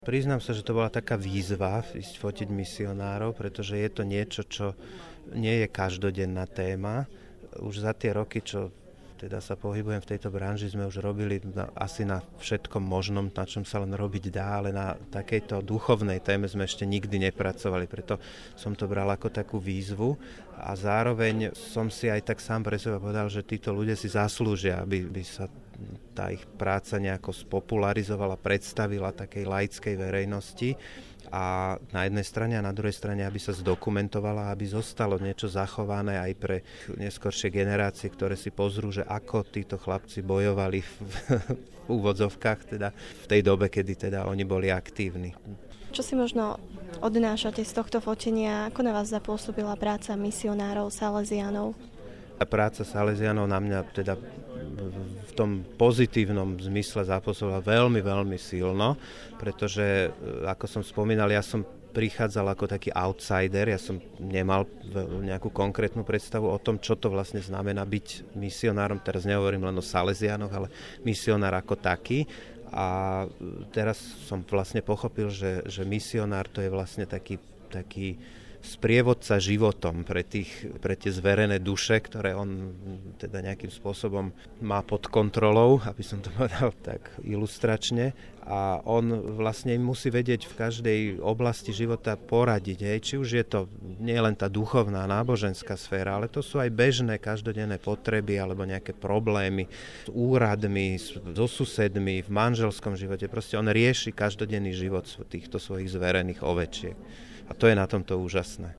Priznám sa, že to bola taká výzva ísť fotiť misionárov, pretože je to niečo, čo nie je každodenná téma. Už za tie roky, čo teda sa pohybujem v tejto branži, sme už robili asi na všetkom možnom, na čom sa len robiť dá, ale na takejto duchovnej téme sme ešte nikdy nepracovali, preto som to bral ako takú výzvu a zároveň som si aj tak sám pre seba povedal, že títo ľudia si zaslúžia, aby sa tá ich práca nejako spopularizovala, predstavila takej laickej verejnosti a na jednej strane a na druhej strane, aby sa zdokumentovala, aby zostalo niečo zachované aj pre neskoršie generácie, ktoré si pozrú, že ako títo chlapci bojovali v úvodzovkách, teda v tej dobe, kedy teda oni boli aktívni. Čo si možno odnášate z tohto fotenia? Ako na vás zapôsobila práca misionárov, Salesiánov? Práca Salesiánov na mňa teda v tom pozitívnom zmysle zapôsobila veľmi, veľmi silno, pretože, ako som spomínal, ja som prichádzal ako taký outsider, ja som nemal nejakú konkrétnu predstavu o tom, čo to vlastne znamená byť misionárom. Teraz nehovorím len o Salesiánoch, ale misionár ako taký. A teraz som vlastne pochopil, že misionár to je vlastne taký sprievodca životom pre tie zverené duše, ktoré on teda nejakým spôsobom má pod kontrolou, aby som to povedal tak ilustračne. A on vlastne musí vedieť v každej oblasti života poradiť. Či už je to nie len tá duchovná, náboženská sféra, ale to sú aj bežné každodenné potreby alebo nejaké problémy s úradmi, so susedmi, v manželskom živote. Proste on rieši každodenný život týchto svojich zverených ovečiek. A to je na tomto úžasné.